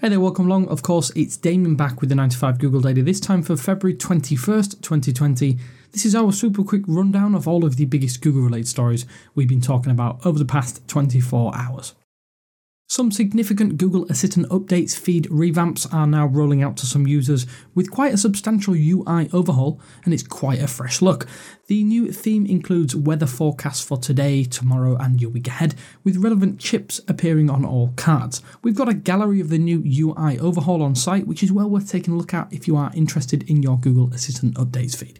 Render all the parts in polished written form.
Hey there, welcome along. Of course, it's Damien back with the 9 to 5 Google Daily, this time for February 21st, 2020. This is our super quick rundown of all of the biggest Google-related stories we've been talking about over the past 24 hours. Some significant Google Assistant updates feed revamps are now rolling out to some users with quite a substantial UI overhaul, and it's quite a fresh look. The new theme includes weather forecasts for today, tomorrow and your week ahead, with relevant chips appearing on all cards. We've got a gallery of the new UI overhaul on site, which is well worth taking a look at if you are interested in your Google Assistant updates feed.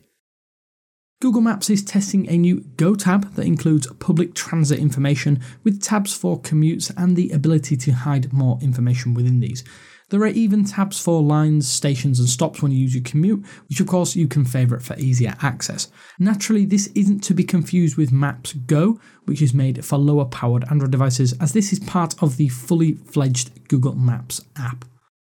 Google Maps is testing a new Go tab that includes public transit information with tabs for commutes and the ability to hide more information within these. There are even tabs for lines, stations and stops when you use your commute, which of course you can favourite for easier access. Naturally, this isn't to be confused with Maps Go, which is made for lower powered Android devices, as this is part of the fully fledged Google Maps app.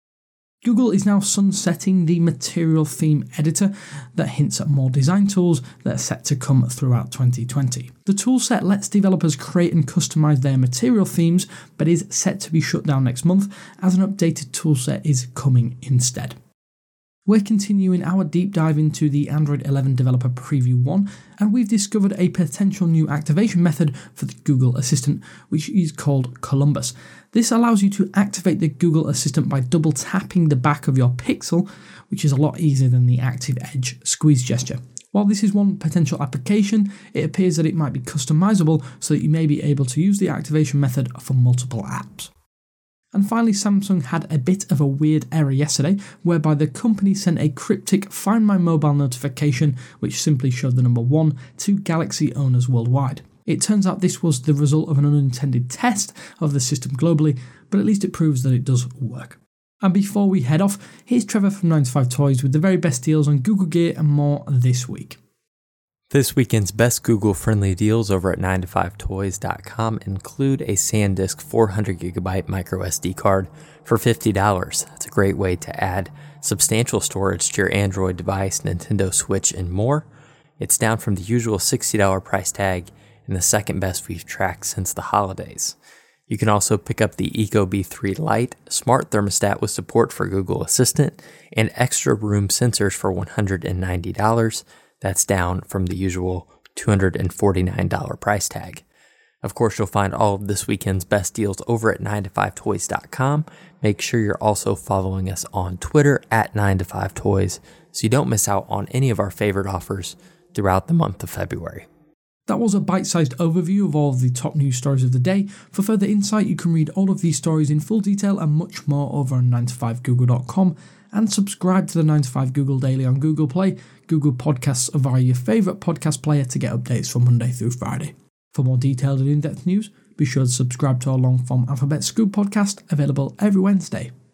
Google is now sunsetting the Material Theme Editor that hints at more design tools that are set to come throughout 2020. The toolset lets developers create and customize their material themes, but is set to be shut down next month as an updated toolset is coming instead. We're continuing our deep dive into the Android 11 Developer Preview 1, and we've discovered a potential new activation method for the Google Assistant, which is called Columbus. This allows you to activate the Google Assistant by double tapping the back of your Pixel, which is a lot easier than the Active Edge squeeze gesture. While this is one potential application, it appears that it might be customizable so that you may be able to use the activation method for multiple apps. And finally, Samsung had a bit of a weird error yesterday, whereby the company sent a cryptic Find My Mobile notification, which simply showed the number 1 to Galaxy owners worldwide. It turns out this was the result of an unintended test of the system globally, but at least it proves that it does work. And before we head off, here's Trevor from 9 to 5 Toys with the very best deals on Google Gear and more this week. This weekend's best Google-friendly deals over at 9to5toys.com include a SanDisk 400GB microSD card for $50. That's a great way to add substantial storage to your Android device, Nintendo Switch, and more. It's down from the usual $60 price tag and the second best we've tracked since the holidays. You can also pick up the Ecobee 3 Lite smart thermostat with support for Google Assistant and extra room sensors for $190. That's down from the usual $249 price tag. Of course, you'll find all of this weekend's best deals over at 9to5toys.com. Make sure you're also following us on Twitter at 9to5toys so you don't miss out on any of our favorite offers throughout the month of February. That was a bite-sized overview of all of the top news stories of the day. For further insight, you can read all of these stories in full detail and much more over on 9to5google.com. And subscribe to the 9 to 5 Google Daily on Google Play, Google Podcasts, or via your favourite podcast player to get updates from Monday through Friday. For more detailed and in-depth news, be sure to subscribe to our long-form Alphabet Scoop podcast, available every Wednesday.